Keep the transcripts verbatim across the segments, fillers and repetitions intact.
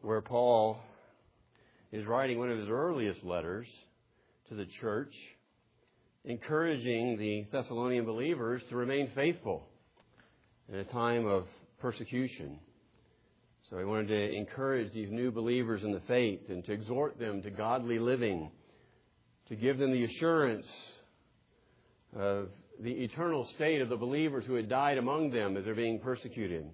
where Paul is writing one of his earliest letters to the church, encouraging the Thessalonian believers to remain faithful in a time of persecution. So he wanted to encourage these new believers in the faith and to exhort them to godly living, to give them the assurance of the eternal state of the believers who had died among them as they're being persecuted.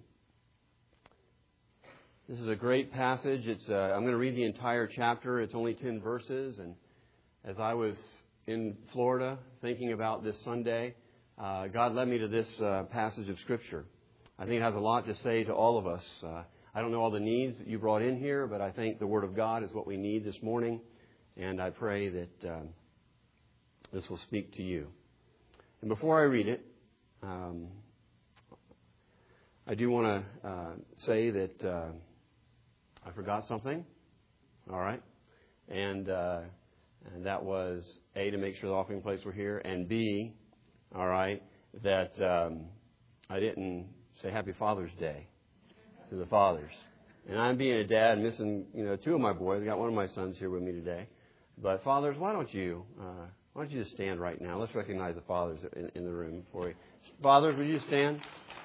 This is a great passage. It's uh, I'm going to read the entire chapter. It's only ten verses. And as I was in Florida thinking about this Sunday, uh, God led me to this uh, passage of Scripture. I think it has a lot to say to all of us. Uh, I don't know all the needs that you brought in here, but I think the Word of God is what we need this morning. And I pray that uh, this will speak to you. And before I read it, um, I do want to uh, say that uh, I forgot something. All right. And, uh, and that was, A, to make sure the offering plates were here, and B, all right, that um, I didn't say Happy Father's Day to the fathers. And I'm being a dad, missing, you know, two of my boys. I got one of my sons here with me today. But fathers, why don't you, uh, why don't you just stand right now? Let's recognize the fathers in, in the room for you. Fathers, would you stand?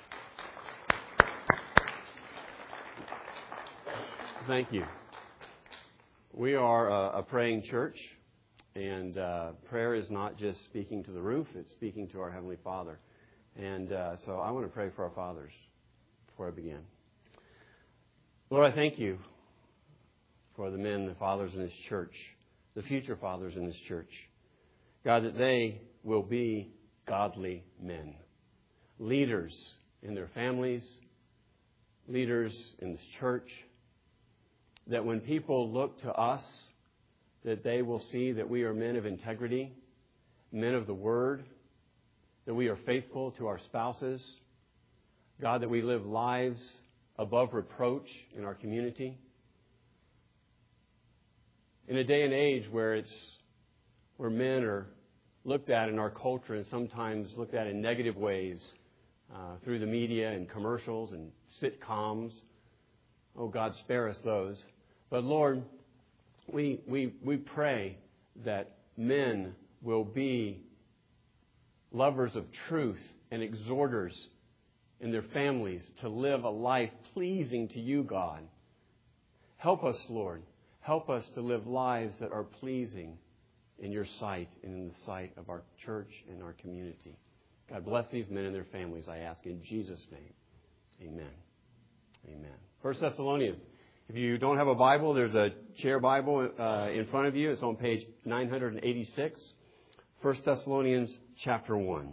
Thank you. We are a, a praying church, and uh, prayer is not just speaking to the roof, it's speaking to our Heavenly Father. And uh, so I want to pray for our fathers before I begin. Lord, I thank you for the men, the fathers in this church, the future fathers in this church. God, that they will be godly men, leaders in their families, leaders in this church, that when people look to us, that they will see that we are men of integrity, men of the Word, that we are faithful to our spouses. God, that we live lives above reproach in our community. In a day and age where it's where men are looked at in our culture and sometimes looked at in negative ways uh, through the media and commercials and sitcoms. Oh, God, spare us those. But Lord, we we we pray that men will be lovers of truth and exhorters in their families to live a life pleasing to you, God. Help us, Lord. Help us to live lives that are pleasing in your sight and in the sight of our church and our community. God, bless these men and their families, I ask in Jesus' name. Amen. Amen. First Thessalonians. If you don't have a Bible, there's a chair Bible uh, in front of you. It's on page nine eighty-six. First Thessalonians chapter one.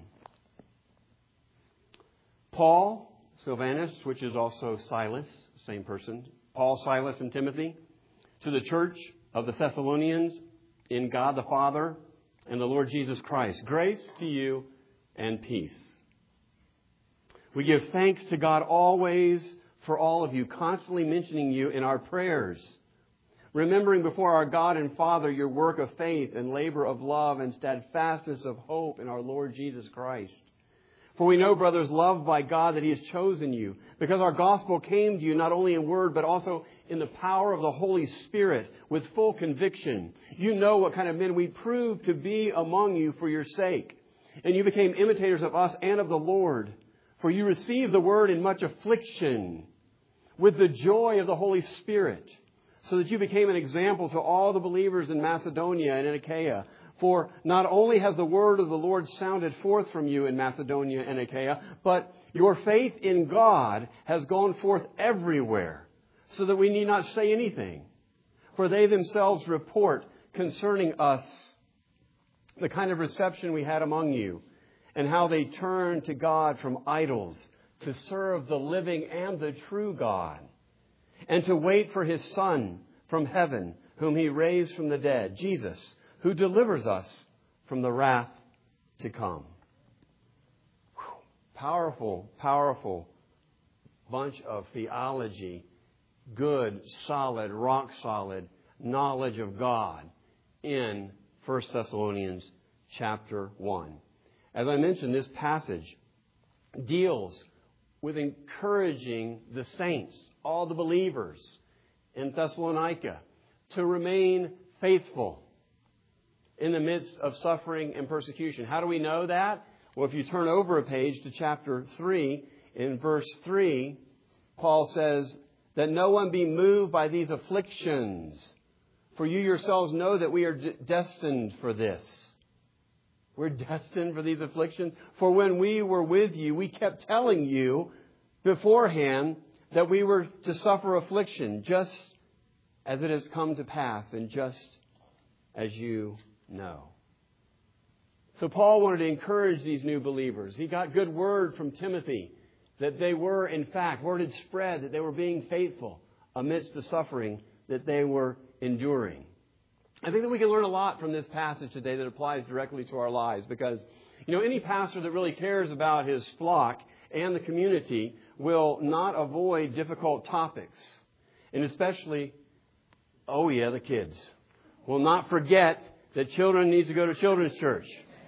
Paul, Silvanus, which is also Silas, same person. Paul, Silas, and Timothy, to the church of the Thessalonians in God the Father and the Lord Jesus Christ. Grace to you and peace. We give thanks to God always for all of you, constantly mentioning you in our prayers, remembering before our God and Father your work of faith and labor of love and steadfastness of hope in our Lord Jesus Christ. For we know, brothers, loved by God, that He has chosen you, because our gospel came to you not only in word, but also in the power of the Holy Spirit with full conviction. You know what kind of men we proved to be among you for your sake. And you became imitators of us and of the Lord. For you received the word in much affliction with the joy of the Holy Spirit, so that you became an example to all the believers in Macedonia and in Achaia. For not only has the word of the Lord sounded forth from you in Macedonia and Achaia, but your faith in God has gone forth everywhere, so that we need not say anything. For they themselves report concerning us the kind of reception we had among you, and how they turned to God from idols to serve the living and the true God, and to wait for His Son from heaven, whom He raised from the dead, Jesus, who delivers us from the wrath to come. Whew. Powerful, powerful bunch of theology, good, solid, rock solid knowledge of God in First Thessalonians chapter one. As I mentioned, this passage deals with encouraging the saints, all the believers in Thessalonica to remain faithful in the midst of suffering and persecution. How do we know that? Well, if you turn over a page to chapter three, in verse three, Paul says that no one be moved by these afflictions, for you yourselves know that we are d- destined for this. We're destined for these afflictions. For when we were with you, we kept telling you beforehand that we were to suffer affliction, just as it has come to pass, and just as you know. So Paul wanted to encourage these new believers. He got good word from Timothy that they were, in fact, word had spread that they were being faithful amidst the suffering that they were enduring. I think that we can learn a lot from this passage today that applies directly to our lives, because, you know, any pastor that really cares about his flock and the community will not avoid difficult topics. And especially, oh yeah, the kids. Will not forget that children need to go to children's church.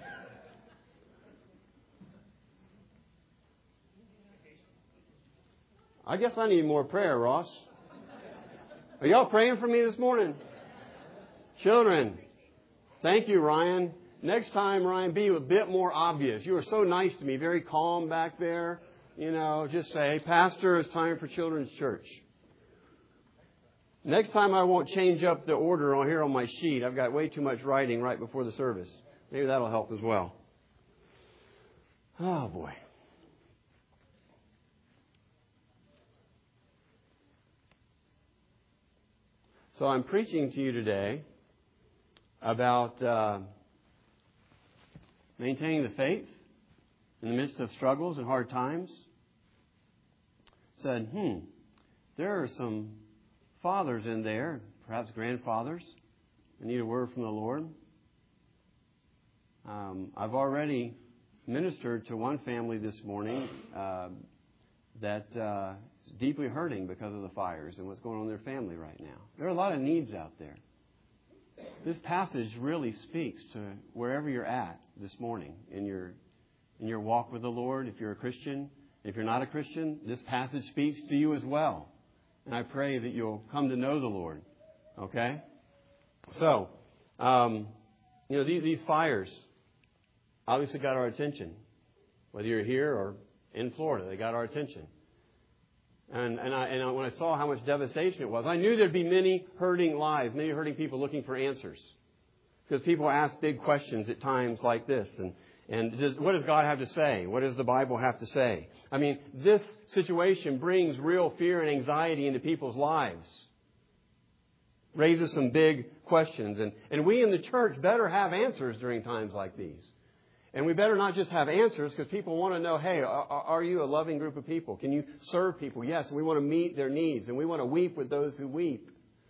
I guess I need more prayer, Ross. Are y'all praying for me this morning? Children. Thank you, Ryan. Next time, Ryan, be a bit more obvious. You were so nice to me, very calm back there. You know, just say, hey, Pastor, it's time for children's church. Next time I won't change up the order on here on my sheet. I've got way too much writing right before the service. Maybe that'll help as well. Oh, boy. So I'm preaching to you today about uh, maintaining the faith in the midst of struggles and hard times. Said, hmm, there are some fathers in there, perhaps grandfathers, that need a word from the Lord. Um, I've already ministered to one family this morning uh, that uh, is deeply hurting because of the fires and what's going on in their family right now. There are a lot of needs out there. This passage really speaks to wherever you're at this morning in your in your walk with the Lord. If you're a Christian, if you're not a Christian, this passage speaks to you as well. And I pray that you'll come to know the Lord. Okay? So, um, you know, these, these fires obviously got our attention. Whether you're here or in Florida, they got our attention. And, and, I, and I, when I saw how much devastation it was, I knew there'd be many hurting lives, many hurting people looking for answers. Because people ask big questions at times like this. And, and does, what does God have to say? What does the Bible have to say? I mean, this situation brings real fear and anxiety into people's lives. Raises some big questions. And, and we in the church better have answers during times like these. And we better not just have answers, because people want to know, hey, are, are you a loving group of people? Can you serve people? Yes, we want to meet their needs, and we want to weep with those who weep.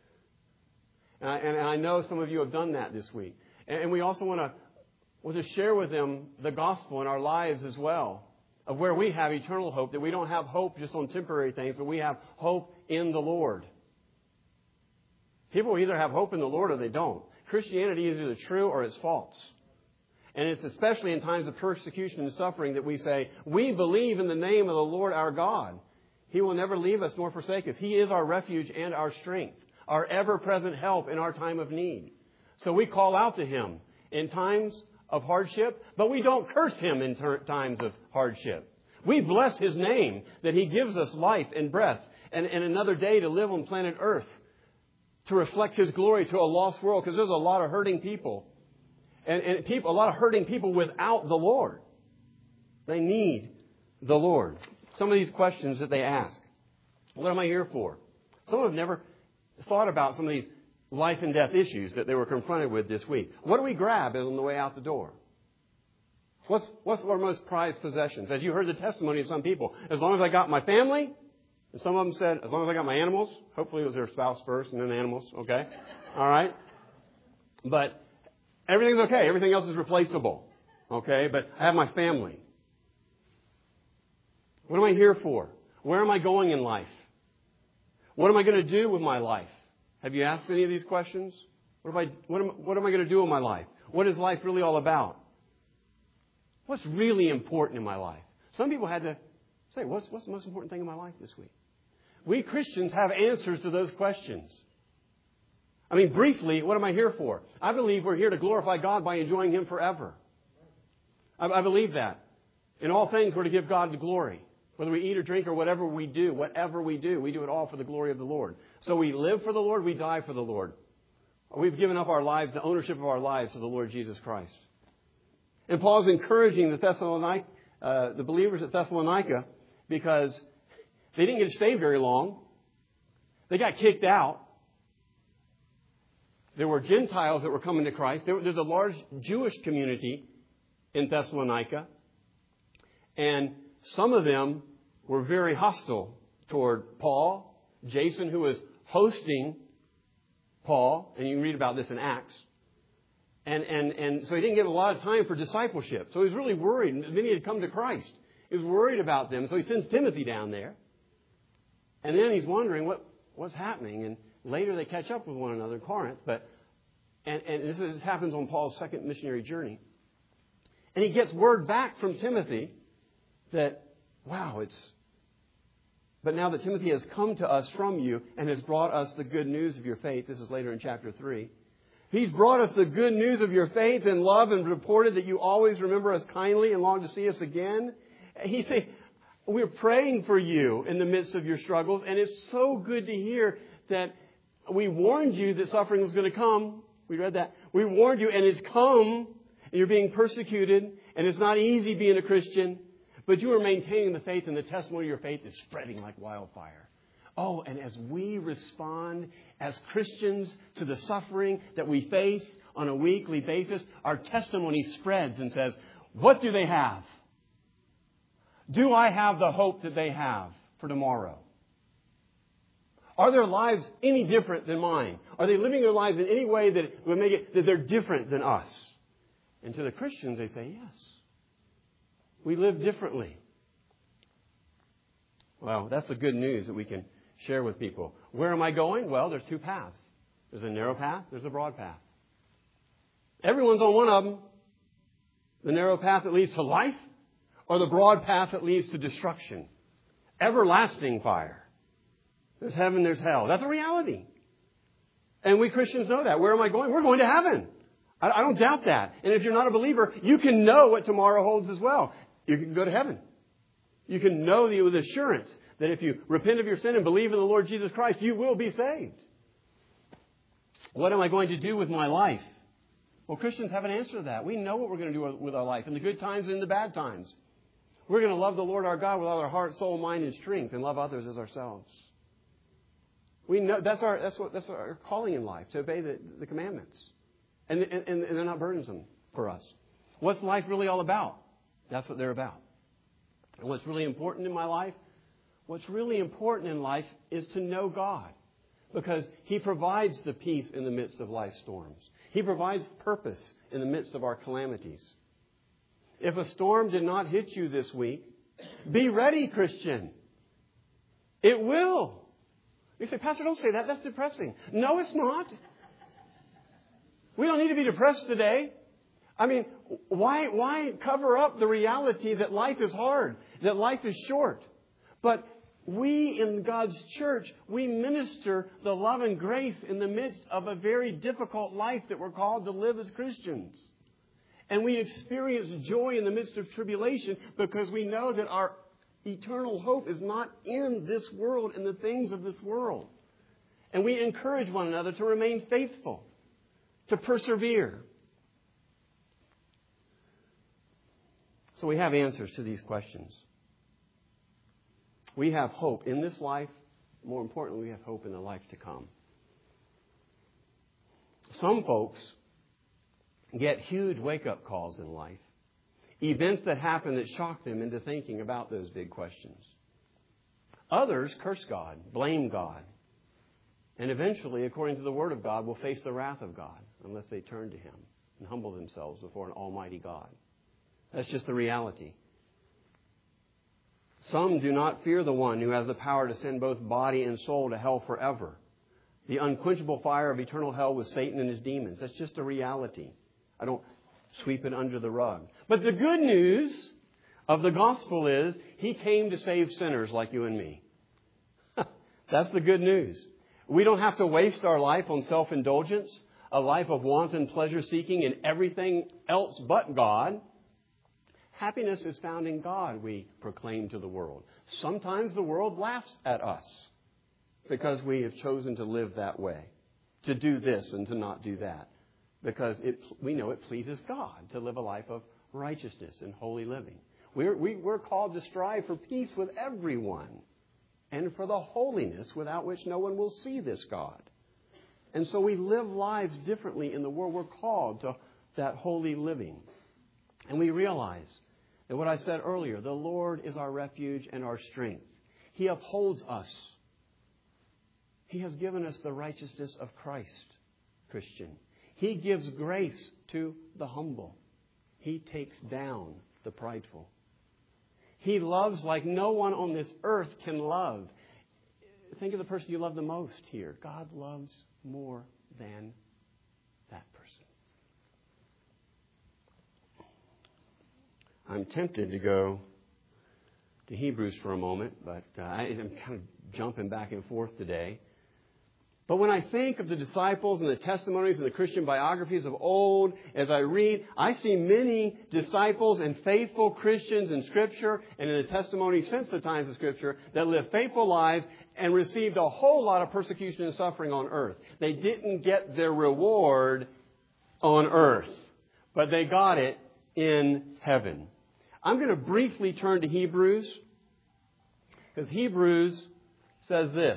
And I, and I know some of you have done that this week. And, and we also want to, want to share with them the gospel in our lives as well, of where we have eternal hope, that we don't have hope just on temporary things, but we have hope in the Lord. People either have hope in the Lord or they don't. Christianity is either true or it's false. And it's especially in times of persecution and suffering that we say, we believe in the name of the Lord our God. He will never leave us nor forsake us. He is our refuge and our strength, our ever-present help in our time of need. So we call out to Him in times of hardship, but we don't curse Him in ter- times of hardship. We bless His name that He gives us life and breath and, and another day to live on planet Earth to reflect His glory to a lost world, because there's a lot of hurting people. And, and people, a lot of hurting people without the Lord. They need the Lord. Some of these questions that they ask. What am I here for? Some have never thought about some of these life and death issues that they were confronted with this week. What do we grab on the way out the door? What's, what's our most prized possessions? As you heard the testimony of some people, as long as I got my family, and some of them said, as long as I got my animals, hopefully it was their spouse first and then animals, okay? All right? But everything's okay. Everything else is replaceable. Okay? But I have my family. What am I here for? Where am I going in life? What am I going to do with my life? Have you asked any of these questions? What am I, what am, what am I going to do with my life? What is life really all about? What's really important in my life? Some people had to say, what's, what's the most important thing in my life this week? we Christians have answers to those questions. I mean, briefly, what am I here for? I believe we're here to glorify God by enjoying Him forever. I, I believe that. In all things, we're to give God the glory. Whether we eat or drink or whatever we do, whatever we do, we do it all for the glory of the Lord. So we live for the Lord, we die for the Lord. We've given up our lives, the ownership of our lives to the Lord Jesus Christ. And Paul's encouraging the Thessalonic, uh, the believers at Thessalonica because they didn't get to stay very long. They got kicked out. There were Gentiles that were coming to Christ. There, there's a large Jewish community in Thessalonica. And some of them were very hostile toward Paul. Jason, who was hosting Paul, and you can read about this in Acts. And, and, and so he didn't get a lot of time for discipleship. So he was really worried. Many had come to Christ. He was worried about them. So he sends Timothy down there. And then he's wondering what, what's happening. And later they catch up with one another in Corinth. But, and, and this, is, this happens on Paul's second missionary journey. And he gets word back from Timothy that, wow, it's... But now that Timothy has come to us from you and has brought us the good news of your faith, this is later in chapter three, he's brought us the good news of your faith and love and reported that you always remember us kindly and long to see us again. He said, we're praying for you in the midst of your struggles, and it's so good to hear that we warned you that suffering was going to come. We read that. We warned you, and it's come, and you're being persecuted, and it's not easy being a Christian. But you are maintaining the faith, and the testimony of your faith is spreading like wildfire. Oh, and as we respond as Christians to the suffering that we face on a weekly basis, our testimony spreads and says, what do they have? Do I have the hope that they have for tomorrow? Are their lives any different than mine? Are they living their lives in any way that would make it that they're different than us? And to the Christians, they say, yes. We live differently. Well, that's the good news that we can share with people. Where am I going? Well, there's two paths. There's a narrow path. There's a broad path. Everyone's on one of them. The narrow path that leads to life or the broad path that leads to destruction. Everlasting fire. There's heaven, there's hell. That's a reality. And we Christians know that. Where am I going? We're going to heaven. I, I don't doubt that. And if you're not a believer, you can know what tomorrow holds as well. You can go to heaven. You can know the, with assurance that if you repent of your sin and believe in the Lord Jesus Christ, you will be saved. What am I going to do with my life? Well, Christians have an answer to that. We know what we're going to do with our life in the good times and in the bad times. We're going to love the Lord our God with all our heart, soul, mind, and strength and love others as ourselves. We know that's our that's what that's our calling in life, to obey the, the commandments. And, and, and they're not burdensome for us. What's life really all about? That's what they're about. And what's really important in my life? What's really important in life is to know God. Because He provides the peace in the midst of life's storms. He provides purpose in the midst of our calamities. If a storm did not hit you this week, be ready, Christian. It will. You say, Pastor, don't say that. That's depressing. No, it's not. We don't need to be depressed today. I mean, why, why cover up the reality that life is hard, that life is short? But we in God's church, we minister the love and grace in the midst of a very difficult life that we're called to live as Christians. And we experience joy in the midst of tribulation because we know that our eternal hope is not in this world and the things of this world. And we encourage one another to remain faithful, to persevere. So we have answers to these questions. We have hope in this life. More importantly, we have hope in the life to come. Some folks get huge wake-up calls in life. Events that happen that shock them into thinking about those big questions. Others curse God, blame God. And eventually, according to the Word of God, will face the wrath of God unless they turn to Him and humble themselves before an almighty God. That's just the reality. Some do not fear the one who has the power to send both body and soul to hell forever. The unquenchable fire of eternal hell with Satan and his demons. That's just a reality. I don't sweep it under the rug. But the good news of the gospel is He came to save sinners like you and me. That's the good news. We don't have to waste our life on self-indulgence, a life of wanton pleasure-seeking and everything else but God. Happiness is found in God, we proclaim to the world. Sometimes the world laughs at us because we have chosen to live that way, to do this and to not do that, because it, we know it pleases God to live a life of righteousness and holy living. We're, we, we're called to strive for peace with everyone and for the holiness without which no one will see this God. And so we live lives differently in the world. We're called to that holy living. And we realize that what I said earlier, the Lord is our refuge and our strength. He upholds us. He has given us the righteousness of Christ, Christian. He gives grace to the humble. He takes down the prideful. He loves like no one on this earth can love. Think of the person you love the most here. God loves more than that person. I'm tempted to go to Hebrews for a moment, but uh, I'm kind of jumping back and forth today. But when I think of the disciples and the testimonies and the Christian biographies of old, as I read, I see many disciples and faithful Christians in Scripture and in the testimonies since the times of Scripture that lived faithful lives and received a whole lot of persecution and suffering on earth. They didn't get their reward on earth, but they got it in heaven. I'm going to briefly turn to Hebrews, because Hebrews says this.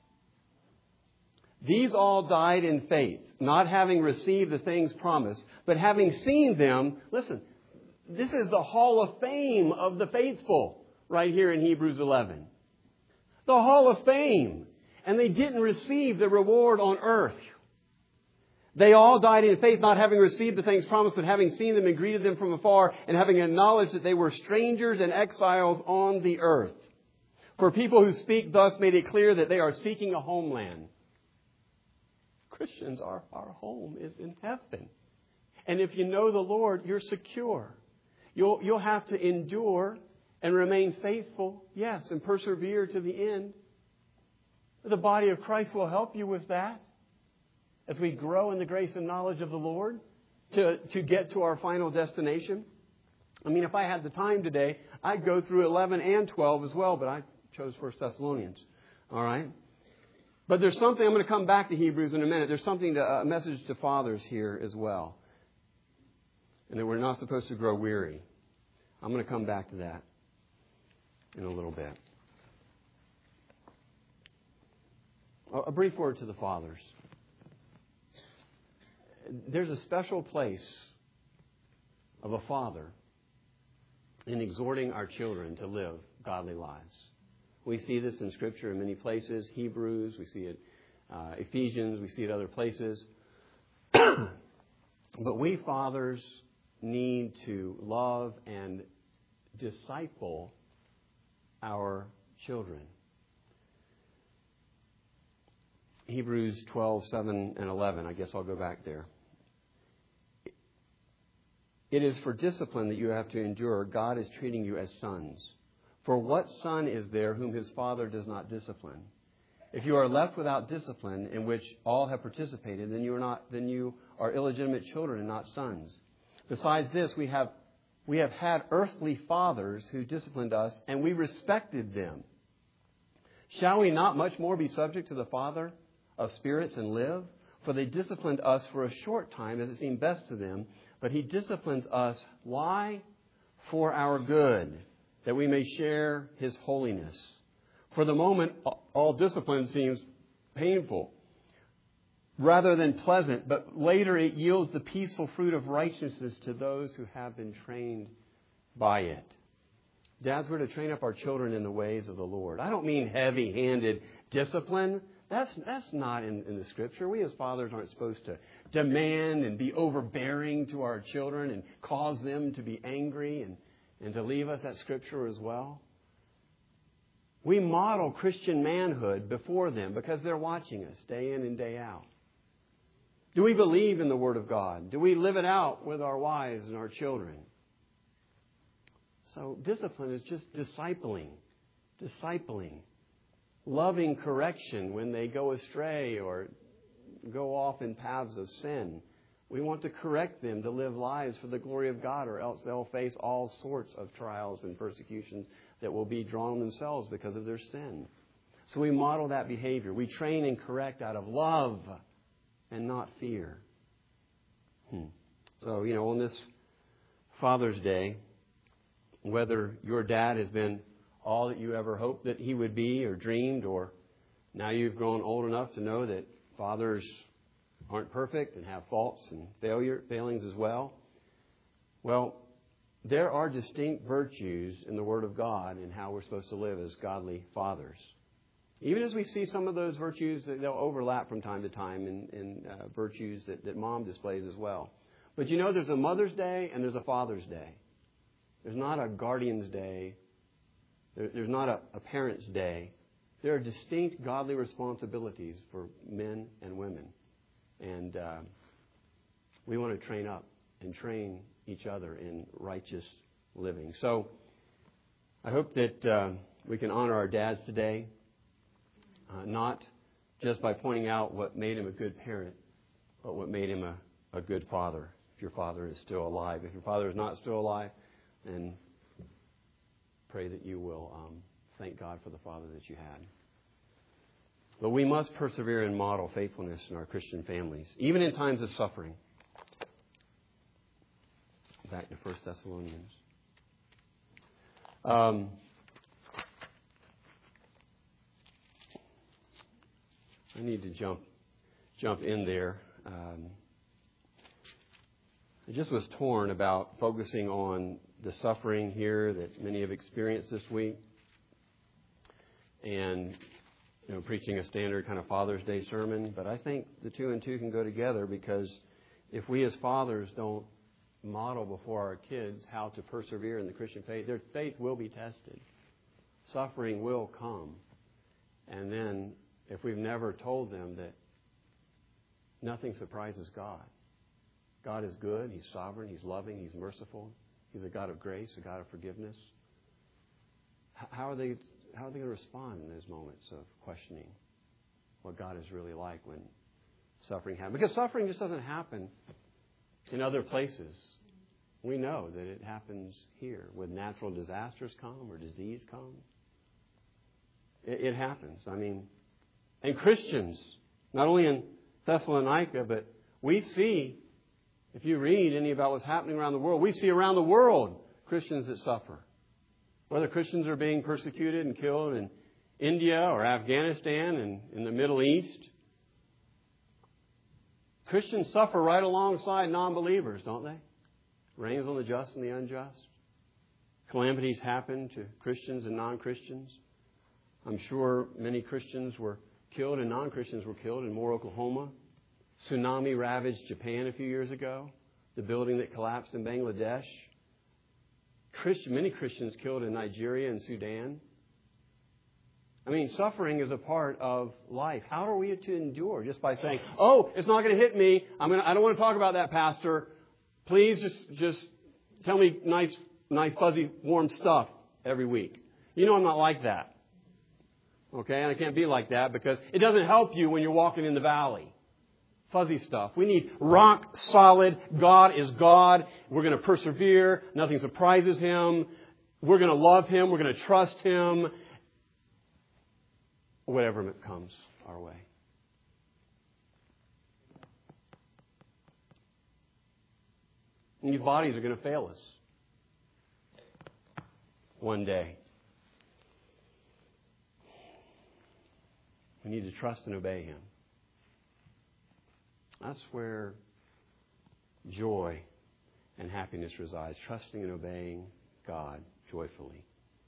These all died in faith, not having received the things promised, but having seen them. Listen, this is the hall of fame of the faithful right here in Hebrews eleven. The hall of fame. And they didn't receive the reward on earth. They all died in faith, not having received the things promised, but having seen them and greeted them from afar, and having acknowledged that they were strangers and exiles on the earth. For people who speak thus made it clear that they are seeking a homeland. Christians, our, our home is in heaven. And if you know the Lord, you're secure. You'll, you'll have to endure and remain faithful, yes, and persevere to the end. The body of Christ will help you with that as we grow in the grace and knowledge of the Lord to, to get to our final destination. I mean, if I had the time today, I'd go through eleven and twelve as well, but I chose First Thessalonians. All right? But there's something, I'm going to come back to Hebrews in a minute. There's something, to, a message to fathers here as well. And that we're not supposed to grow weary. I'm going to come back to that in a little bit. A brief word to the fathers. There's a special place of a father in exhorting our children to live godly lives. We see this in Scripture in many places. Hebrews, we see it uh, Ephesians, we see it other places. But we fathers need to love and disciple our children. Hebrews twelve, seven, and eleven. I guess I'll go back there. It is for discipline that you have to endure. God is treating you as sons. For what son is there whom his father does not discipline? If you are left without discipline, in which all have participated, then you are not. Then you are illegitimate children and not sons. Besides this, we have we have had earthly fathers who disciplined us, and we respected them. Shall we not much more be subject to the Father of spirits and live? For they disciplined us for a short time, as it seemed best to them. But He disciplines us. Why? For our good, that we may share His holiness. For the moment, all discipline seems painful rather than pleasant, but later it yields the peaceful fruit of righteousness to those who have been trained by it. Dads, we're to train up our children in the ways of the Lord. I don't mean heavy-handed discipline. That's that's not in, in the Scripture. We as fathers aren't supposed to demand and be overbearing to our children and cause them to be angry and, and to leave us. That's Scripture as well. We model Christian manhood before them because they're watching us day in and day out. Do we believe in the Word of God? Do we live it out with our wives and our children? So discipline is just discipling. Discipling. loving correction when they go astray or go off in paths of sin. We want to correct them to live lives for the glory of God, or else they'll face all sorts of trials and persecutions that will be drawn on themselves because of their sin. So we model that behavior. We train and correct out of love and not fear. Hmm. So, you know, on this Father's Day, whether your dad has been all that you ever hoped that he would be or dreamed, or now you've grown old enough to know that fathers aren't perfect and have faults and failure, failings as well. Well, there are distinct virtues in the Word of God in how we're supposed to live as godly fathers. Even as we see some of those virtues, they'll overlap from time to time in, in uh, virtues that, that mom displays as well. But you know, there's a Mother's Day and there's a Father's Day. There's not a Guardian's Day. There, there's not a, a Parent's Day. There are distinct godly responsibilities for men and women. And uh, we want to train up and train each other in righteous living. So I hope that uh, we can honor our dads today, uh, not just by pointing out what made him a good parent, but what made him a, a good father, if your father is still alive. If your father is not still alive, then pray that you will um, thank God for the father that you had. But we must persevere and model faithfulness in our Christian families, even in times of suffering. Back to First Thessalonians. Um, I need to jump jump in there. Um, I just was torn about focusing on the suffering here that many have experienced this week, and you know, preaching a standard kind of Father's Day sermon. But I think the two and two can go together, because if we as fathers don't model before our kids how to persevere in the Christian faith, their faith will be tested. Suffering will come. And then if we've never told them that nothing surprises God. God is good. He's sovereign. He's loving. He's merciful. He's a God of grace, a God of forgiveness. How are they, how are they going to respond in those moments of questioning what God is really like when suffering happens? Because suffering just doesn't happen in other places. We know that it happens here when natural disasters come or disease comes. It, it happens. I mean, and Christians, not only in Thessalonica, but we see, if you read any about what's happening around the world, we see around the world Christians that suffer. Whether Christians are being persecuted and killed in India or Afghanistan and in the Middle East, Christians suffer right alongside non-believers, don't they? Rains on the just and the unjust. Calamities happen to Christians and non-Christians. I'm sure many Christians were killed and non-Christians were killed in Moore, Oklahoma. Tsunami ravaged Japan a few years ago. The building that collapsed in Bangladesh. Christian, many Christians killed in Nigeria and Sudan. I mean, suffering is a part of life. How are we to endure? Just by saying, "Oh, it's not going to hit me. I'm going. I don't want to talk about that, Pastor. Please, just just tell me nice, nice, fuzzy, warm stuff every week." You know, I'm not like that. Okay, and I can't be like that because it doesn't help you when you're walking in the valley. Fuzzy stuff. We need rock solid. God is God. We're going to persevere. Nothing surprises Him. We're going to love Him. We're going to trust Him. Whatever comes our way. And these bodies are going to fail us one day. We need to trust and obey Him. That's where joy and happiness resides. Trusting and obeying God joyfully.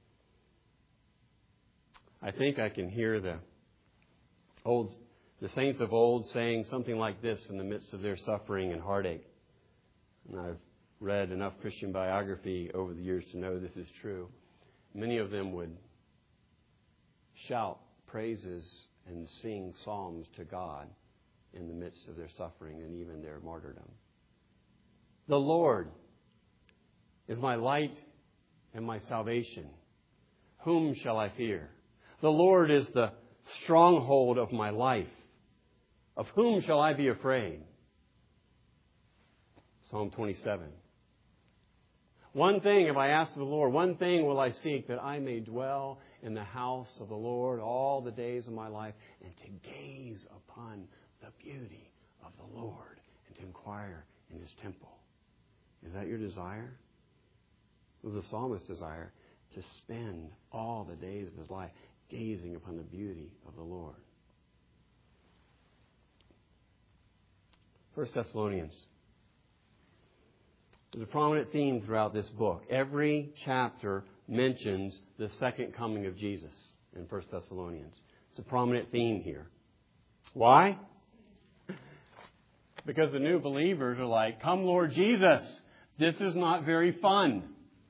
I think I can hear the old, the saints of old saying something like this in the midst of their suffering and heartache. And I've read enough Christian biography over the years to know this is true. Many of them would shout praises and sing psalms to God in the midst of their suffering and even their martyrdom. The Lord is my light and my salvation. Whom shall I fear? The Lord is the stronghold of my life. Of whom shall I be afraid? Psalm twenty-seven. One thing have I asked of the Lord, one thing will I seek, that I may dwell in the house of the Lord all the days of my life, and to gaze upon the beauty of the Lord, and to inquire in His temple. Is that your desire? It was the psalmist's desire to spend all the days of his life gazing upon the beauty of the Lord. First Thessalonians. There's a prominent theme throughout this book. Every chapter mentions the second coming of Jesus in First Thessalonians. It's a prominent theme here. Why? Because the new believers are like, come Lord Jesus, this is not very fun.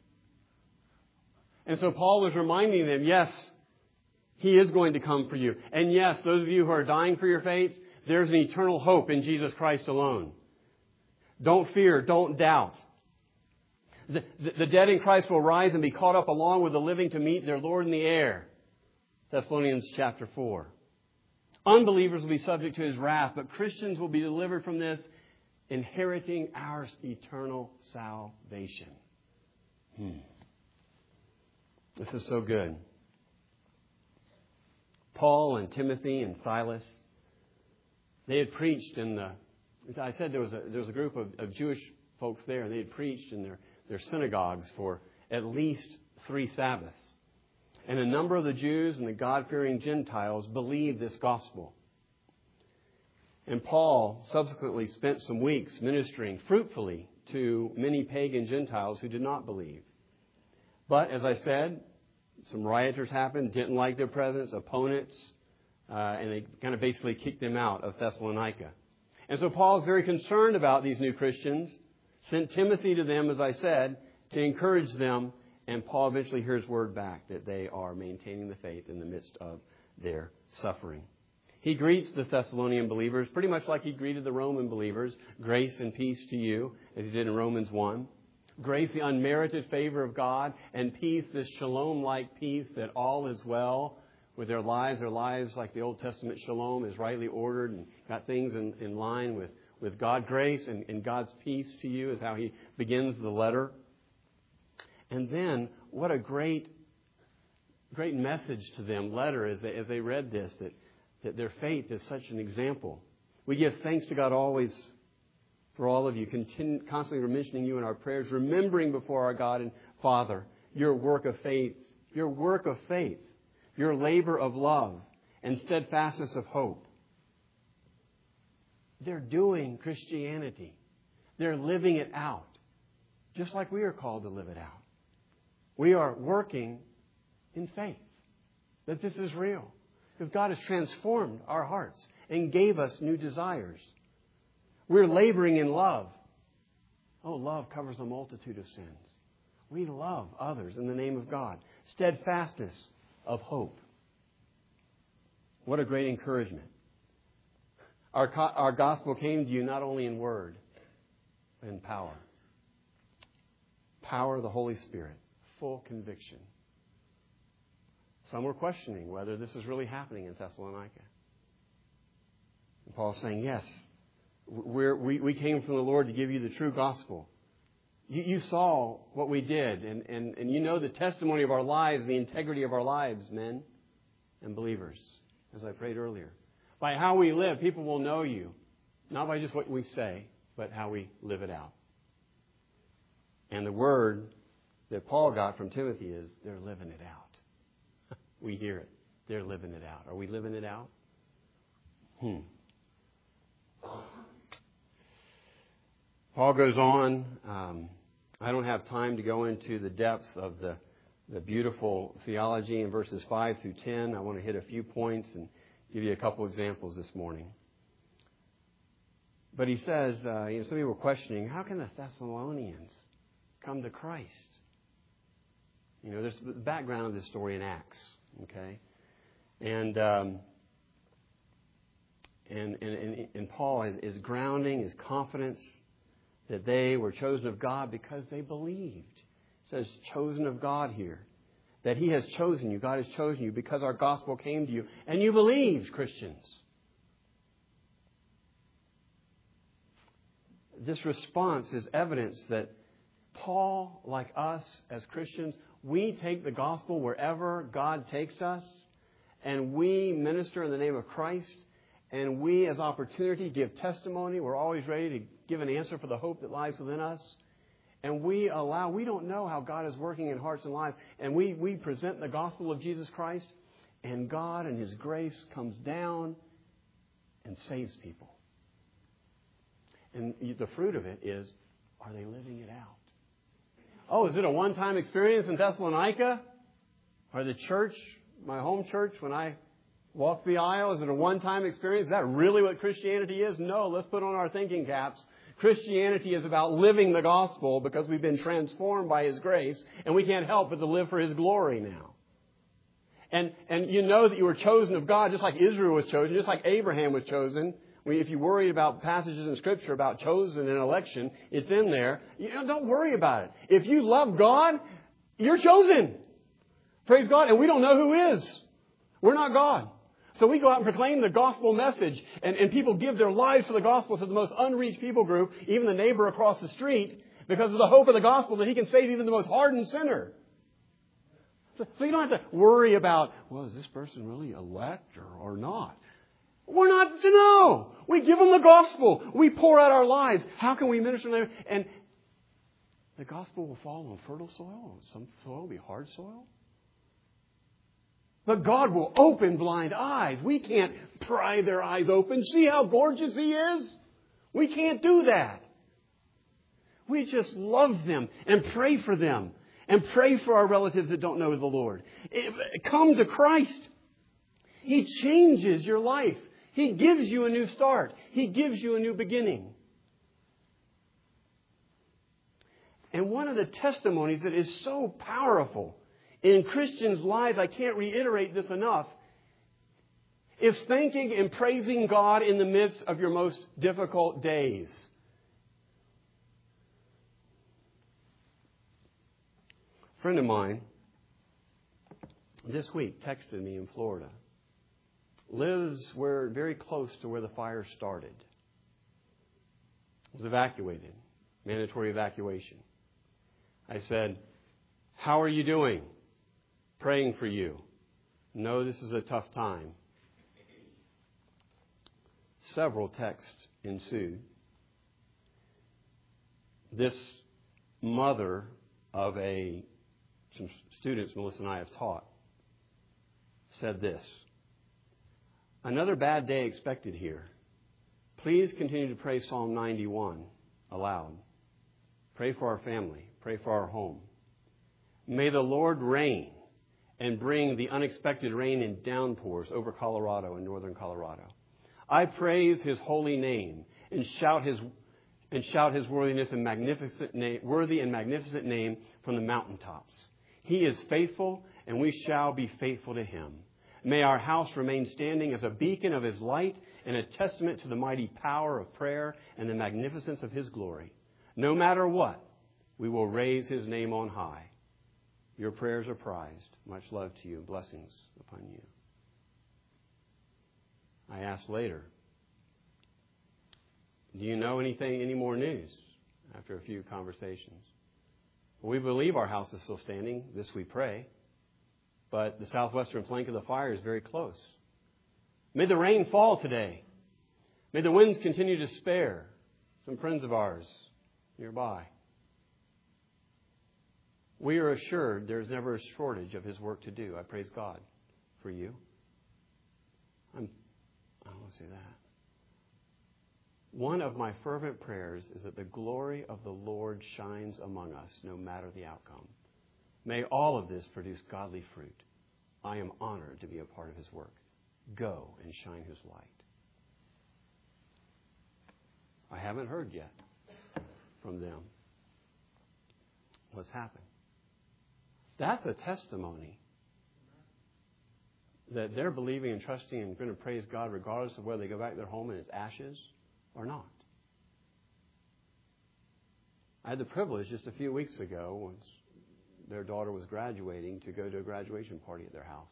And so Paul was reminding them, yes, He is going to come for you. And yes, those of you who are dying for your faith, there's an eternal hope in Jesus Christ alone. Don't fear, don't doubt. The, the, the dead in Christ will rise and be caught up along with the living to meet their Lord in the air. Thessalonians chapter four. Unbelievers will be subject to His wrath, but Christians will be delivered from this, inheriting our eternal salvation. Hmm. This is so good. Paul and Timothy and Silas, they had preached in the, I said there was a, there was a group of, of Jewish folks there, and they had preached in their, their synagogues for at least three Sabbaths. And a number of the Jews and the God-fearing Gentiles believed this gospel. And Paul subsequently spent some weeks ministering fruitfully to many pagan Gentiles who did not believe. But, as I said, some rioters happened, didn't like their presence, opponents, uh, and they kind of basically kicked them out of Thessalonica. And so Paul is very concerned about these new Christians, sent Timothy to them, as I said, to encourage them, and Paul eventually hears word back that they are maintaining the faith in the midst of their suffering. He greets the Thessalonian believers pretty much like he greeted the Roman believers. Grace and peace to you, as he did in Romans one. Grace, the unmerited favor of God, and peace, this shalom-like peace that all is well with their lives. Their lives, like the Old Testament shalom, is rightly ordered and got things in, in line with, with God's grace and, and God's peace to you is how he begins the letter. And then, what a great, great message to them, letter, as they, as they read this, that, that their faith is such an example. We give thanks to God always for all of you, continue, constantly mentioning you in our prayers, remembering before our God and Father your work of faith, your work of faith, your labor of love, and steadfastness of hope. They're doing Christianity. They're living it out, just like we are called to live it out. We are working in faith that this is real, because God has transformed our hearts and gave us new desires. We're laboring in love. Oh, love covers a multitude of sins. We love others in the name of God. Steadfastness of hope. What a great encouragement. Our, our gospel came to you not only in word, but in power. Power of the Holy Spirit. Full conviction. Some were questioning whether this is really happening in Thessalonica. And Paul's saying, yes, we're, we, we came from the Lord to give you the true gospel. You, you saw what we did, and, and, and you know the testimony of our lives, the integrity of our lives, men and believers, as I prayed earlier. By how we live, people will know you, not by just what we say, but how we live it out. And the word that Paul got from Timothy is, they're living it out. We hear it. They're living it out. Are we living it out? Hmm. Paul goes on. Um, I don't have time to go into the depth of the, the beautiful theology in verses five through ten. I want to hit a few points and give you a couple examples this morning. But he says, uh, you know, some people were questioning, how can the Thessalonians come to Christ? You know, there's the background of this story in Acts, okay? And um, and, and and Paul is, is grounding his confidence that they were chosen of God because they believed. It says chosen of God here. that He has chosen you. God has chosen you because our gospel came to you. And you believed, Christians. This response is evidence that Paul, like us as Christians, we take the gospel wherever God takes us. And we minister in the name of Christ. And we, as opportunity, give testimony. We're always ready to give an answer for the hope that lies within us. And we allow, we don't know how God is working in hearts and lives. And we, we present the gospel of Jesus Christ. And God and His grace comes down and saves people. And the fruit of it is, are they living it out? Oh, is it a one-time experience in Thessalonica? Or the church, my home church, when I walk the aisle, is it a one-time experience? Is that really what Christianity is? No, let's put on our thinking caps. Christianity is about living the gospel because we've been transformed by His grace, and we can't help but to live for His glory now. And, and you know that you were chosen of God just like Israel was chosen, just like Abraham was chosen. If you worry about passages in Scripture about chosen and election, it's in there. You know, don't worry about it. If you love God, you're chosen. Praise God. And we don't know who is. We're not God. So we go out and proclaim the gospel message. And, and people give their lives for the gospel to the most unreached people group, even the neighbor across the street, because of the hope of the gospel that He can save even the most hardened sinner. So you don't have to worry about, well, is this person really elect or, or not? We're not to know. We give them the gospel. We pour out our lives. How can we minister to them? And the gospel will fall on fertile soil. Some soil will be hard soil. But God will open blind eyes. We can't pry their eyes open. See how gorgeous He is? We can't do that. We just love them and pray for them. And pray for our relatives that don't know the Lord. Come to Christ. He changes your life. He gives you a new start. He gives you a new beginning. And one of the testimonies that is so powerful in Christians' lives, I can't reiterate this enough, is thanking and praising God in the midst of your most difficult days. A friend of mine this week texted me in Florida. Lives where very close to where the fire started. Was evacuated. Mandatory evacuation. I said, how are you doing? Praying for you. No, this is a tough time. Several texts ensued. This mother of a some students Melissa and I have taught said this. Another bad day expected here. Please continue to pray Psalm ninety-one aloud. Pray for our family. Pray for our home. May the Lord reign and bring the unexpected rain and downpours over Colorado and northern Colorado. I praise His holy name and shout His and shout His worthiness and magnificent name, worthy and magnificent name from the mountaintops. He is faithful, and we shall be faithful to Him. May our house remain standing as a beacon of His light and a testament to the mighty power of prayer and the magnificence of His glory. No matter what, we will raise His name on high. Your prayers are prized. Much love to you and blessings upon you. I asked later, do you know anything, any more news after a few conversations? Well, we believe our house is still standing. This we pray. But the southwestern flank of the fire is very close. May the rain fall today. May the winds continue to spare. Some friends of ours nearby. We are assured there is never a shortage of His work to do. I praise God for you. I'm, I don't want to say that. One of my fervent prayers is that the glory of the Lord shines among us, no matter the outcome. May all of this produce godly fruit. I am honored to be a part of His work. Go and shine His light. I haven't heard yet from them what's happened. That's a testimony that they're believing and trusting and going to praise God regardless of whether they go back to their home and it's ashes or not. I had the privilege just a few weeks ago, once their daughter was graduating to go to a graduation party at their house.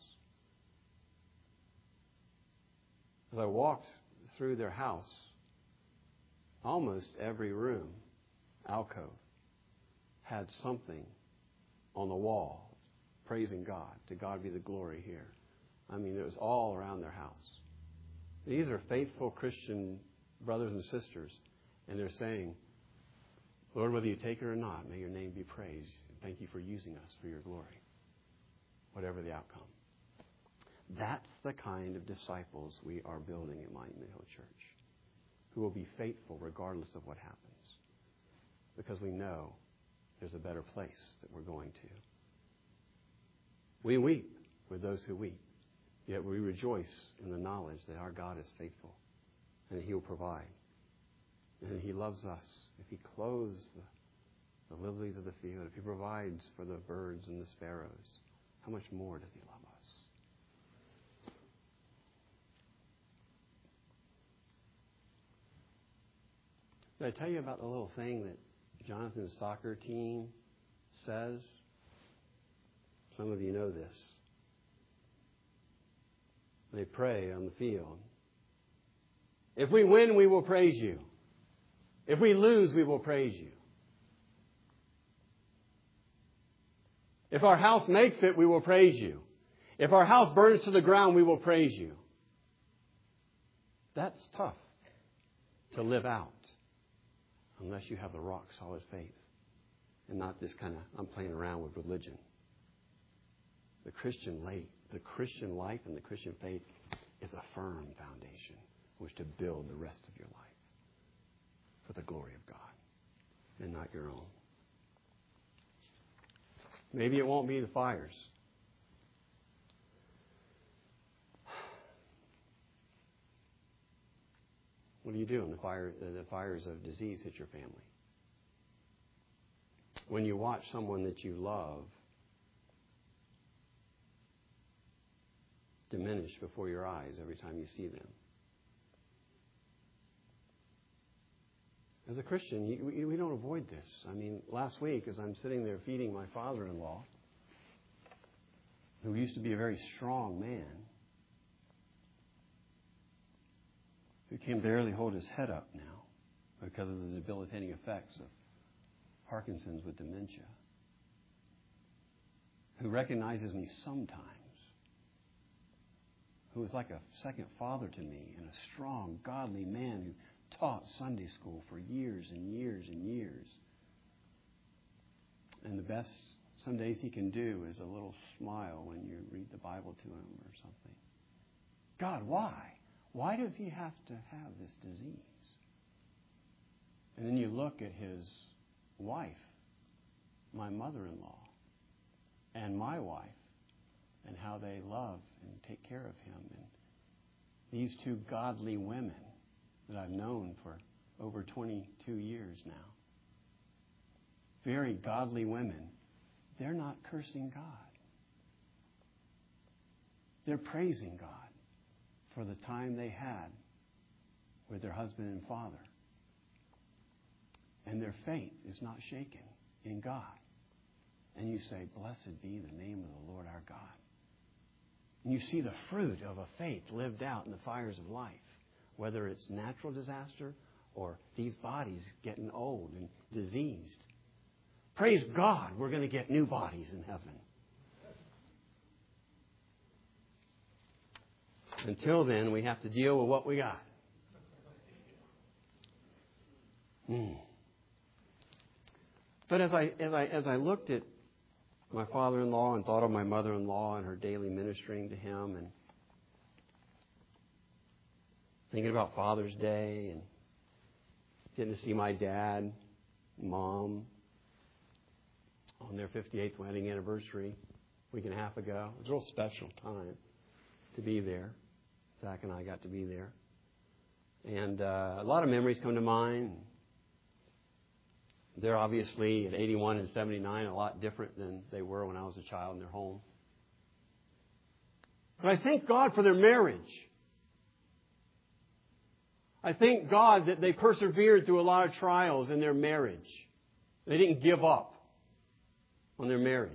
As I walked through their house, almost every room, alcove, had something on the wall praising God. To God be the glory here. I mean, it was all around their house. These are faithful Christian brothers and sisters, and they're saying, Lord, whether you take it or not, may your name be praised. Thank you for using us for your glory, whatever the outcome. That's the kind of disciples we are building at Monument Hill Church, who will be faithful regardless of what happens, because we know there's a better place that we're going to. We weep with those who weep, yet we rejoice in the knowledge that our God is faithful and that He will provide. And that He loves us. If He clothes the, the lilies of the field, if He provides for the birds and the sparrows, how much more does He love us? Did I tell you about the little thing that Jonathan's soccer team says? Some of you know this. They pray on the field. If we win, we will praise you. If we lose, we will praise you. If our house makes it, we will praise you. If our house burns to the ground, we will praise you. That's tough to live out unless you have the rock solid faith and not this kind of, I'm playing around with religion. The Christian life, the Christian life and the Christian faith is a firm foundation on which to build the rest of your life for the glory of God and not your own. Maybe it won't be the fires. What do you do when the fire, the fires of disease hit your family? When you watch someone that you love diminish before your eyes every time you see them. As a Christian, you, we, we don't avoid this. I mean, last week as I'm sitting there feeding my father-in-law, who used to be a very strong man, who can barely hold his head up now because of the debilitating effects of Parkinson's with dementia, who recognizes me sometimes, who was like a second father to me and a strong, godly man who taught Sunday school for years and years and years. And the best some days he can do is a little smile when you read the Bible to him or something. God, why? Why does he have to have this disease? And then you look at his wife, my mother-in-law, and my wife, and how they love and take care of him. And these two godly women that I've known for over twenty-two years now, very godly women, they're not cursing God. They're praising God for the time they had with their husband and father. And their faith is not shaken in God. And you say, blessed be the name of the Lord our God. And you see the fruit of a faith lived out in the fires of life, whether it's natural disaster or these bodies getting old and diseased. Praise God, we're going to get new bodies in heaven. Until then, we have to deal with what we got. Hmm. But as I as I as I looked at my father-in-law and thought of my mother-in-law and her daily ministering to him, and thinking about Father's Day and getting to see my dad, mom on their fifty-eighth wedding anniversary a week and a half ago. It was a real special time to be there. Zach and I got to be there. And uh, a lot of memories come to mind. They're obviously at eighty-one and seventy-nine a lot different than they were when I was a child in their home. But I thank God for their marriage. I thank God that they persevered through a lot of trials in their marriage. They didn't give up. on their marriage.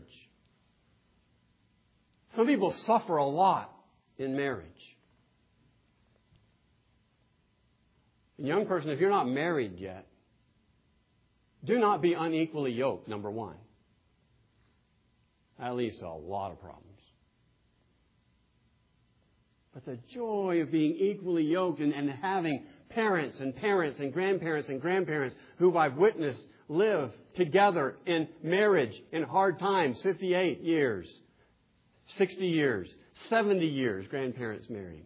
Some people suffer a lot in marriage. A young person, if you're not married yet, do not be unequally yoked, number one. That leads to a lot of problems. But the joy of being equally yoked and, and having parents and parents and grandparents and grandparents who I've witnessed live together in marriage in hard times, fifty-eight years, sixty years, seventy years, grandparents married.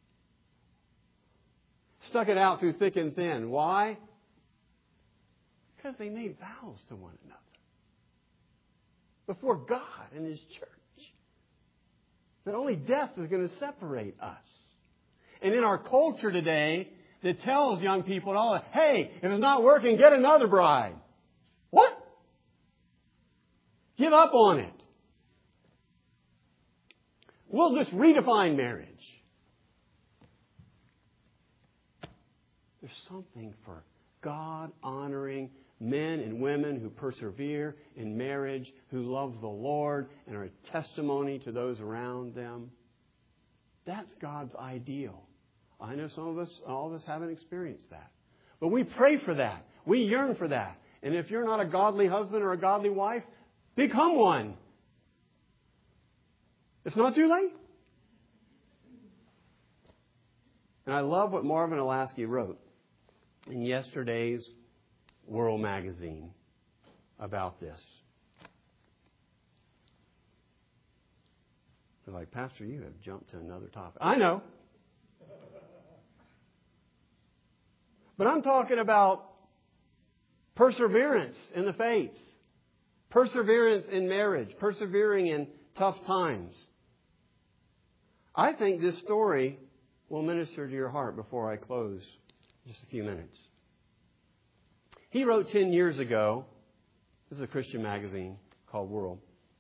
Stuck it out through thick and thin. Why? Because they made vows to one another before God and His church that only death is going to separate us. And in our culture today, that tells young people, all, hey, if it's not working, get another bride. What? Give up on it. We'll just redefine marriage. There's something for God-honoring men and women who persevere in marriage, who love the Lord and are a testimony to those around them. That's God's ideal. I know some of us, all of us haven't experienced that. But we pray for that. We yearn for that. And if you're not a godly husband or a godly wife, become one. It's not too late. And I love what Marvin Olasky wrote in yesterday's World Magazine about this. They're like, Pastor, you have jumped to another topic. I know. But I'm talking about perseverance in the faith, perseverance in marriage, persevering in tough times. I think this story will minister to your heart before I close in just a few minutes. He wrote ten years ago, this is a Christian magazine called World.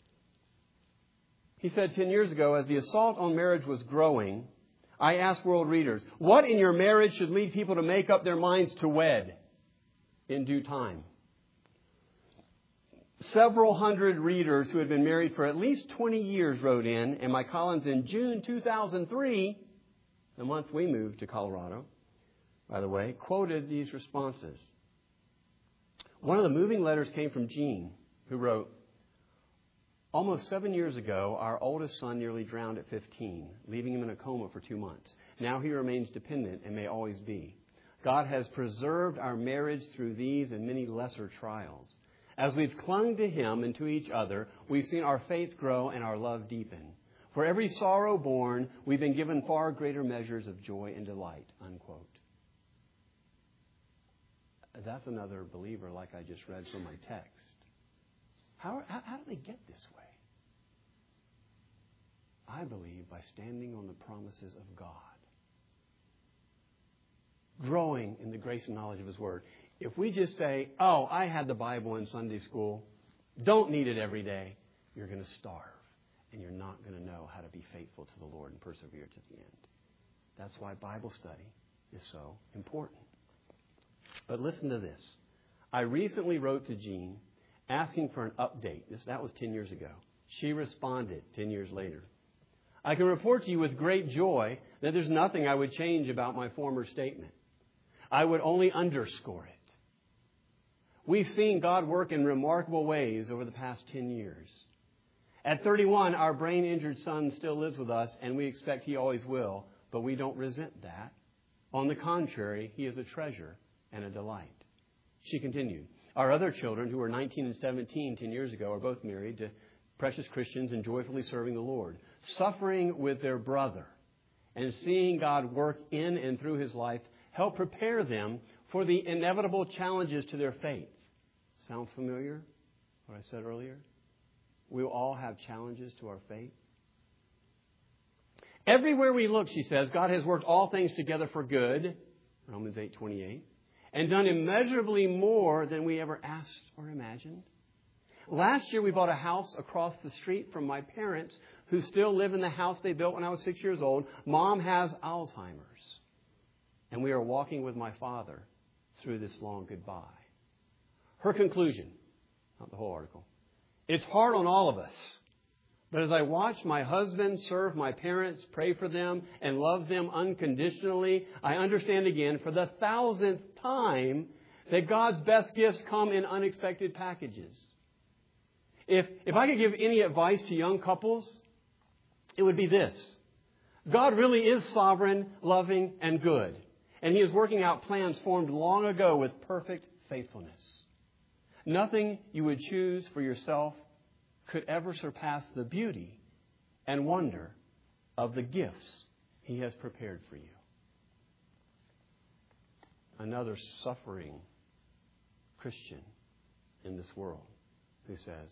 He said ten years ago, as the assault on marriage was growing, I asked world readers, what in your marriage should lead people to make up their minds to wed in due time? Several hundred readers who had been married for at least twenty years wrote in, and my columns in June two thousand three, the month we moved to Colorado, by the way, quoted these responses. One of the moving letters came from Jean, who wrote, almost seven years ago, our oldest son nearly drowned at fifteen, leaving him in a coma for two months. Now he remains dependent and may always be. God has preserved our marriage through these and many lesser trials. As we've clung to Him and to each other, we've seen our faith grow and our love deepen. For every sorrow borne, we've been given far greater measures of joy and delight, unquote. That's another believer like I just read from my text. How, how, how do they get this way? I believe by standing on the promises of God. Growing in the grace and knowledge of His Word. If we just say, oh, I had the Bible in Sunday school, don't need it every day, you're going to starve. And you're not going to know how to be faithful to the Lord and persevere to the end. That's why Bible study is so important. But listen to this. I recently wrote to Jean asking for an update. This, that was ten years ago. She responded ten years later. I can report to you with great joy that there's nothing I would change about my former statement. I would only underscore it. We've seen God work in remarkable ways over the past ten years. At thirty-one, our brain-injured son still lives with us, and we expect he always will, but we don't resent that. On the contrary, he is a treasure and a delight. She continued, our other children, who were nineteen and seventeen ten years ago, are both married to precious Christians and joyfully serving the Lord, suffering with their brother and seeing God work in and through his life help prepare them for the inevitable challenges to their faith. Sound familiar? What I said earlier? We'll all have challenges to our faith. Everywhere we look, she says, God has worked all things together for good, Romans eight twenty-eight, and done immeasurably more than we ever asked or imagined. Last year, we bought a house across the street from my parents who still live in the house they built when I was six years old. Mom has Alzheimer's. And we are walking with my father through this long goodbye. Her conclusion, not the whole article, It's hard on all of us. But as I watch my husband serve my parents, pray for them, and love them unconditionally, I understand again for the thousandth time that God's best gifts come in unexpected packages. If, if I could give any advice to young couples, it would be this. God really is sovereign, loving, and good. And He is working out plans formed long ago with perfect faithfulness. Nothing you would choose for yourself could ever surpass the beauty and wonder of the gifts He has prepared for you. Another suffering Christian in this world who says,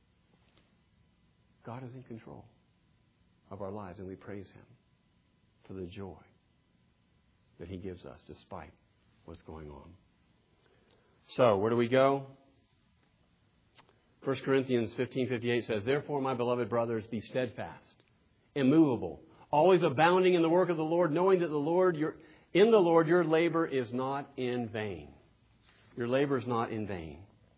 God is in control of our lives, and we praise Him for the joy that He gives us despite what's going on. So, where do we go? First Corinthians fifteen fifty-eight says, Therefore, my beloved brothers, be steadfast, immovable, always abounding in the work of the Lord, knowing that the Lord, your, in the Lord your labor is not in vain. Your labor is not in vain.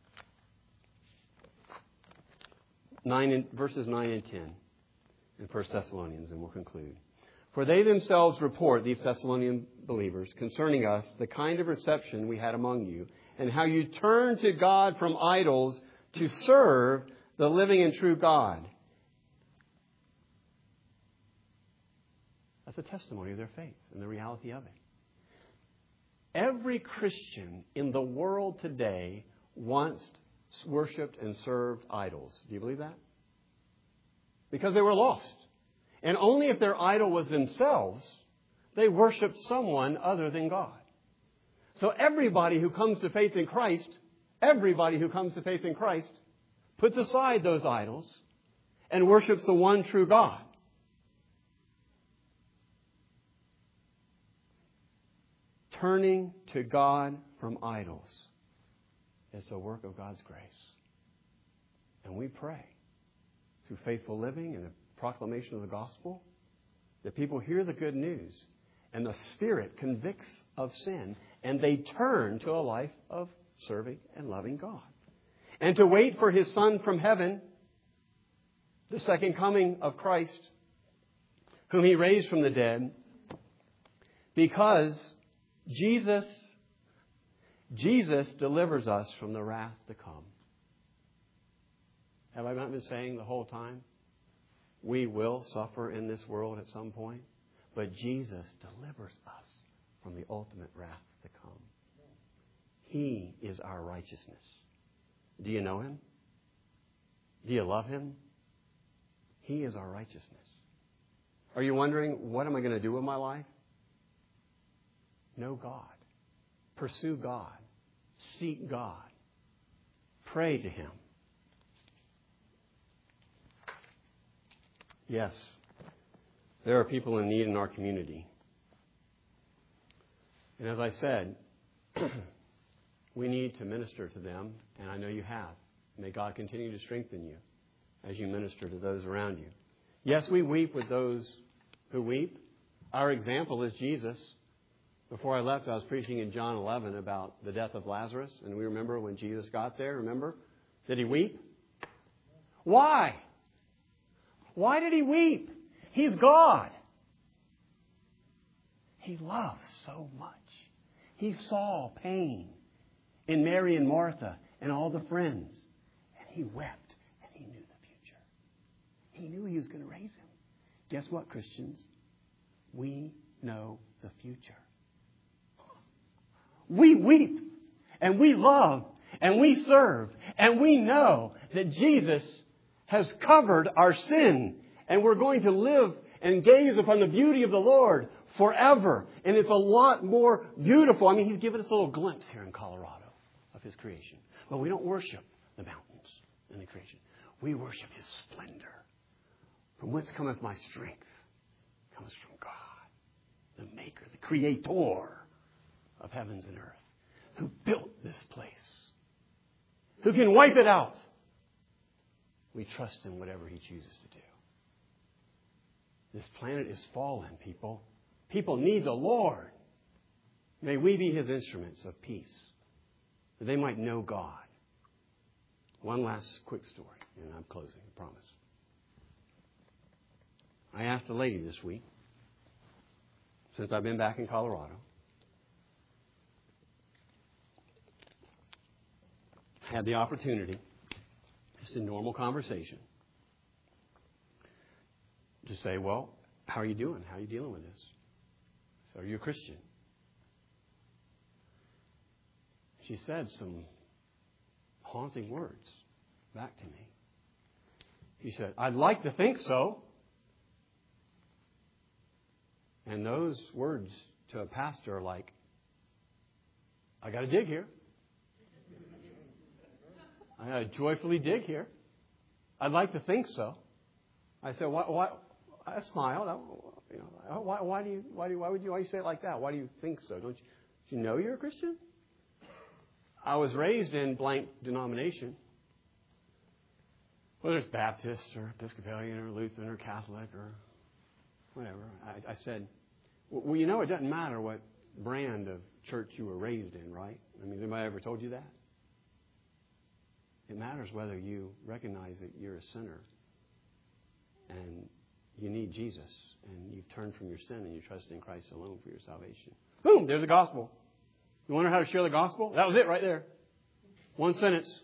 Nine and, verses nine and ten in First Thessalonians, and we'll conclude. For they themselves report, these Thessalonian believers, concerning us, the kind of reception we had among you, and how you turned to God from idols to serve the living and true God. That's a testimony of their faith and the reality of it. Every Christian in the world today once worshipped and served idols. Do you believe that? Because they were lost. And only if their idol was themselves, they worshipped someone other than God. So everybody who comes to faith in Christ Everybody who comes to faith in Christ puts aside those idols and worships the one true God. Turning to God from idols is the work of God's grace. And we pray through faithful living and the proclamation of the gospel that people hear the good news and the Spirit convicts of sin and they turn to a life of serving and loving God. And to wait for His Son from heaven, the second coming of Christ, whom He raised from the dead, because Jesus, Jesus delivers us from the wrath to come. Have I not been saying the whole time? We will suffer in this world at some point, but Jesus delivers us from the ultimate wrath to come. He is our righteousness. Do you know Him? Do you love Him? He is our righteousness. Are you wondering, what am I going to do with my life? Know God. Pursue God. Seek God. Pray to Him. Yes, there are people in need in our community. And as I said, we need to minister to them, and I know you have. May God continue to strengthen you as you minister to those around you. Yes, we weep with those who weep. Our example is Jesus. Before I left, I was preaching in John eleven about the death of Lazarus, and we remember when Jesus got there, remember? Did He weep? Why? Why did He weep? He's God. He loves so much. He saw pain in Mary and Martha and all the friends. And He wept and He knew the future. He knew He was going to raise him. Guess what, Christians? We know the future. We weep and we love and we serve and we know that Jesus has covered our sin and we're going to live and gaze upon the beauty of the Lord forever. And it's a lot more beautiful. I mean, He's given us a little glimpse here in Colorado of His creation. But we don't worship the mountains and the creation. We worship His splendor. From whence cometh my strength? It comes from God, the Maker, the Creator of heavens and earth, who built this place, who can wipe it out. We trust in whatever He chooses to do. This planet is fallen, people. People need the Lord. May we be His instruments of peace, that they might know God. One last quick story, and I'm closing, I promise. I asked a lady this week, since I've been back in Colorado, had the opportunity, just in normal conversation, to say, well, how are you doing? How are you dealing with this? So, are you a Christian? She said some haunting words back to me. She said, I'd like to think so. And those words to a pastor are like, I got to dig here. I got to joyfully dig here. I'd like to think so. I said, why? why I smiled. I, you know, why, why do you? Why do? You, why would you? Why do you say it like that? Why do you think so? Don't you? Do you know you're a Christian? I was raised in blank denomination, whether it's Baptist or Episcopalian or Lutheran or Catholic or whatever. I, I said, well, you know, it doesn't matter what brand of church you were raised in, right? I mean, has anybody ever told you that? It matters whether you recognize that you're a sinner and you need Jesus and you've turned from your sin and you trust in Christ alone for your salvation. Boom, there's the gospel. You wonder how to share the gospel? That was it right there. One sentence.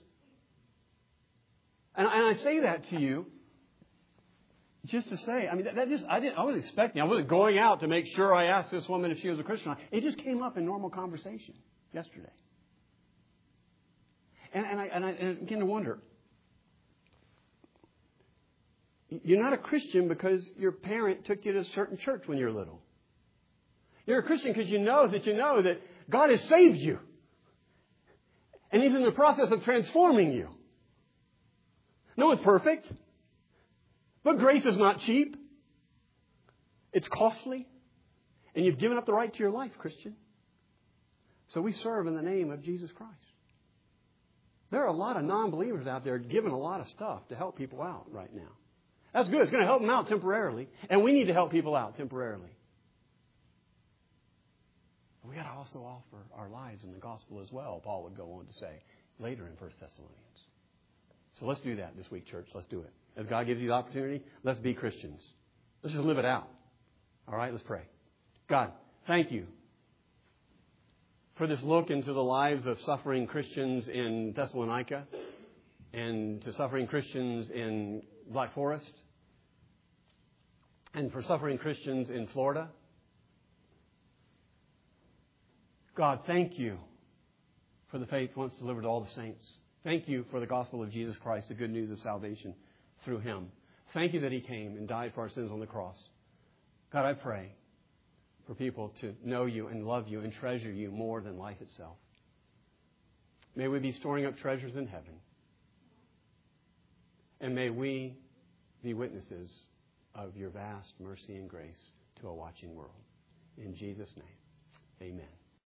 And, and I say that to you just to say, I mean, that, that just, I didn't, I wasn't expecting, I wasn't going out to make sure I asked this woman if she was a Christian. It just came up in normal conversation yesterday. And, and, I, and I and I begin to wonder, you're not a Christian because your parent took you to a certain church when you were little. You're a Christian because you know that you know that God has saved you. And He's in the process of transforming you. No one's perfect. But grace is not cheap. It's costly. And you've given up the right to your life, Christian. So we serve in the name of Jesus Christ. There are a lot of non-believers out there giving a lot of stuff to help people out right now. That's good. It's going to help them out temporarily. And we need to help people out temporarily. We got to also offer our lives in the gospel as well, Paul would go on to say later in First Thessalonians. So let's do that this week, church. Let's do it. As God gives you the opportunity, let's be Christians. Let's just live it out. All right, let's pray. God, thank you for this look into the lives of suffering Christians in Thessalonica and to suffering Christians in Black Forest and for suffering Christians in Florida. God, thank you for the faith once delivered to all the saints. Thank you for the gospel of Jesus Christ, the good news of salvation through Him. Thank you that He came and died for our sins on the cross. God, I pray for people to know you and love you and treasure you more than life itself. May we be storing up treasures in heaven. And may we be witnesses of your vast mercy and grace to a watching world. In Jesus' name, amen.